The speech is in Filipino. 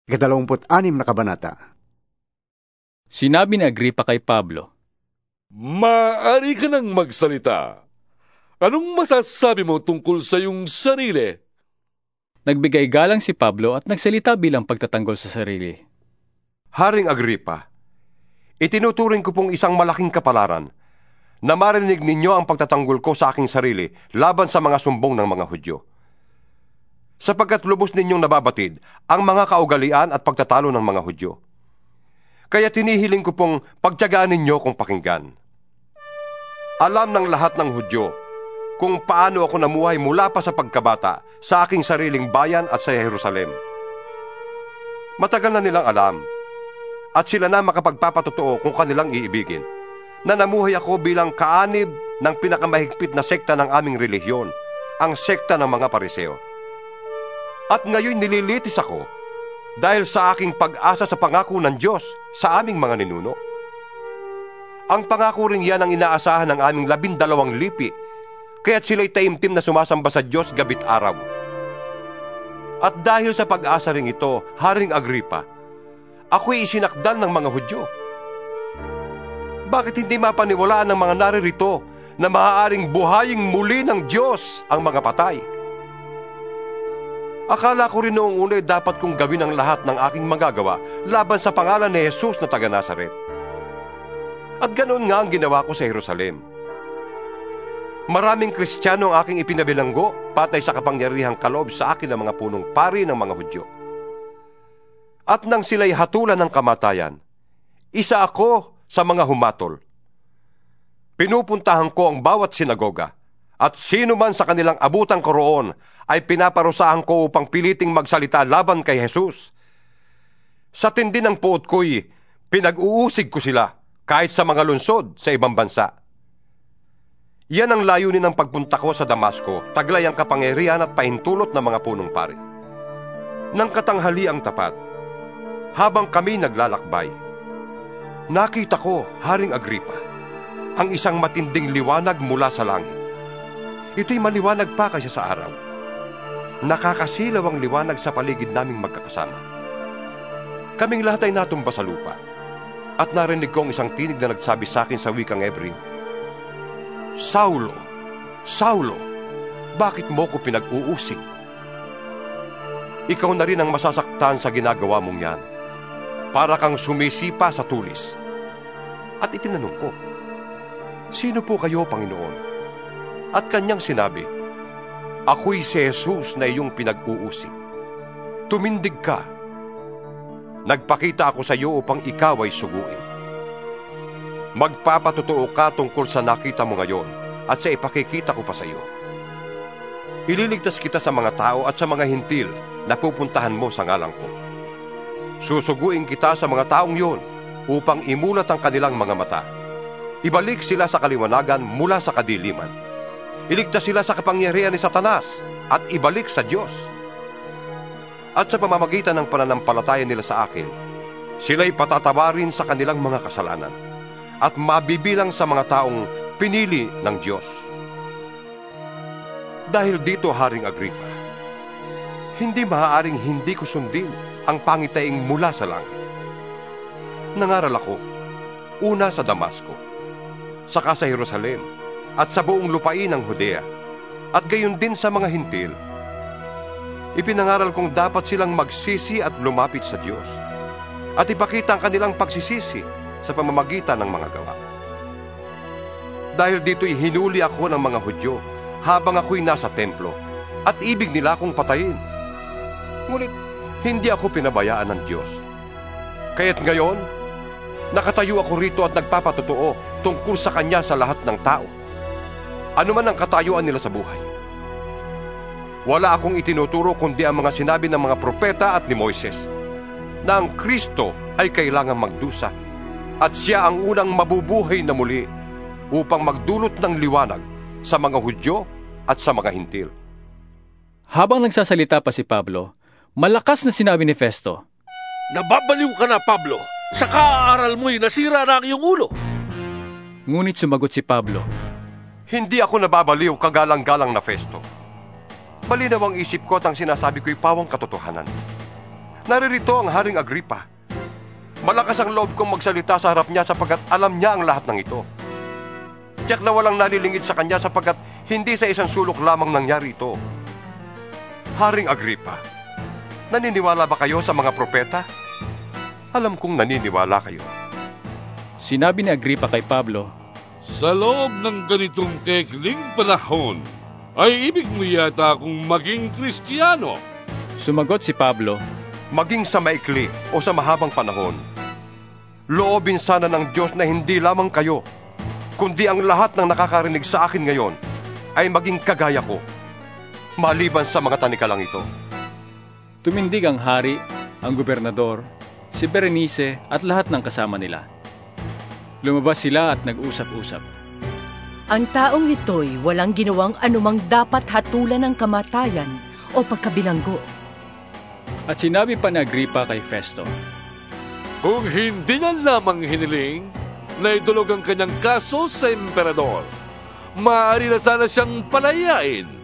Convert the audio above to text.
26 na kabanata. Sinabi ni Agripa kay Pablo, Maaari ka nang magsalita. Anong masasabi mo tungkol sa iyong sarili? Nagbigay galang si Pablo at nagsalita bilang pagtatanggol sa sarili. Haring Agripa, itinuturing ko pong isang malaking kapalaran na marinig ninyo ang pagtatanggol ko sa aking sarili laban sa mga sumbong ng mga Hudyo. Sapagkat lubos ninyong nababatid ang mga kaugalian at pagtatalo ng mga Hudyo. Kaya tinihiling ko pong pagtiyagaan ninyo kung pakinggan. Alam ng lahat ng Hudyo kung paano ako namuhay mula pa sa pagkabata sa aking sariling bayan at sa Jerusalem. Matagal na nilang alam at sila na makapagpapatotoo kung kanilang iibigin na namuhay ako bilang kaanib ng pinakamahigpit na sekta ng aming relihiyon, ang sekta ng mga Pariseo. At ngayon nililitis ako dahil sa aking pag-asa sa pangako ng Diyos sa aming mga ninuno. Ang pangako rin yan ang inaasahan ng aming 12 lipi, kaya't sila'y taimtim na sumasamba sa Diyos gabit araw. At dahil sa pag-asa rin ito, Haring Agripa, ako'y isinakdal ng mga Hudyo. Bakit hindi mapaniwalaan ng mga naririto na maaaring buhaying muli ng Diyos ang mga patay? Akala ko rin noong una dapat kong gawin ang lahat ng aking magagawa laban sa pangalan ni Jesus na taga Nazaret. At ganoon nga ang ginawa ko sa Jerusalem. Maraming Kristiyano ang aking ipinabilanggo patay sa kapangyarihang kaloob sa akin ng mga punong pari ng mga Hudyo. At nang sila'y hatulan ng kamatayan, isa ako sa mga humatol. Pinupuntahan ko ang bawat sinagoga, at sino man sa kanilang abutan ko roon ay pinaparusahan ko upang piliting magsalita laban kay Jesus. Sa tindi ng puot ko'y pinag-uusig ko sila kahit sa mga lungsod sa ibang bansa. Yan ang layunin ng pagpunta ko sa Damasco, taglay ang kapangyarihan at pahintulot ng mga punong pari. Nang katanghali ang tapat, habang kami naglalakbay, nakita ko, Haring Agripa, ang isang matinding liwanag mula sa langit. Ito'y maliwanag pa kaysa sa araw. Nakakasilaw ang liwanag sa paligid naming magkakasama. Kaming lahat ay natumba sa lupa, at narinig ko ang isang tinig na nagsabi sa akin sa wikang Hebreo, Saulo, Saulo, bakit mo ko pinag-uusig? Ikaw na rin ang masasaktan sa ginagawa mong yan, para kang sumisipa sa tulis. At itinanong ko, sino po kayo, Panginoon? At kanyang sinabi, ako'y si Jesus na iyong pinag-uusig. Tumindig ka. Nagpakita ako sa iyo upang ikaw ay suguin. Magpapatotoo ka tungkol sa nakita mo ngayon at sa ipakikita ko pa sa iyo. Ililigtas kita sa mga tao at sa mga hintil na pupuntahan mo sa ngalan ko. Susuguin kita sa mga taong yon upang imulat ang kanilang mga mata. Ibalik sila sa kaliwanagan mula sa kadiliman. Iligtas sila sa kapangyarihan ni Satanas at ibalik sa Diyos. At sa pamamagitan ng pananampalataya nila sa akin, sila'y patatawarin sa kanilang mga kasalanan at mabibilang sa mga taong pinili ng Diyos. Dahil dito, Haring Agripa, hindi maaaring hindi ko sundin ang pangitaing mula sa langit. Nangaral ako, una sa Damasco, saka sa Jerusalem, at sa buong lupain ng Judea, at gayon din sa mga hintil. Ipinangaral kong dapat silang magsisi at lumapit sa Diyos, at ipakita ang kanilang pagsisisi sa pamamagitan ng mga gawa. Dahil dito'y hinuli ako ng mga Hudyo habang ako'y nasa templo, at ibig nila akong patayin. Ngunit hindi ako pinabayaan ng Diyos. Kaya't ngayon, nakatayo ako rito at nagpapatotoo tungkol sa Kanya sa lahat ng tao, ano man ang katayuan nila sa buhay. Wala akong itinuturo kundi ang mga sinabi ng mga propeta at ni Moises, na ang Kristo ay kailangang magdusa, at siya ang unang mabubuhay na muli upang magdulot ng liwanag sa mga Hudyo at sa mga hintil. Habang nagsasalita pa si Pablo, malakas na sinabi ni Festo, Nababaliw ka na, Pablo. Sa kaaaral mo'y nasira na ang iyong ulo. Ngunit sumagot si Pablo, Hindi ako nababaliw, kagalang-galang na Festo. Malinaw ang isip ko at ang sinasabi ko'y pawang katotohanan. Naririto ang Haring Agripa. Malakas ang loob kong magsalita sa harap niya sapagkat alam niya ang lahat ng ito. Tiyak na walang nalilingid sa kanya sapagkat hindi sa isang sulok lamang nangyari ito. Haring Agripa, naniniwala ba kayo sa mga propeta? Alam kong naniniwala kayo. Sinabi ni Agripa kay Pablo, Sa loob ng ganitong kekling panahon, ay ibig mo yata akong maging Kristiyano. Sumagot si Pablo, Maging sa maikli o sa mahabang panahon, loobin sana ng Diyos na hindi lamang kayo, kundi ang lahat ng nakakarinig sa akin ngayon ay maging kagaya ko, maliban sa mga tanikalang ito. Tumindig ang hari, ang gobernador, si Berenice at lahat ng kasama nila. Lumabas sila at nag-usap-usap. Ang taong ito'y walang ginawang anumang dapat hatulan ng kamatayan o pagkabilanggo. At sinabi pa ni Agripa kay Festo, Kung hindi niya lamang hiniling na idulog ang kanyang kaso sa emperador, maaari na sana siyang palayain.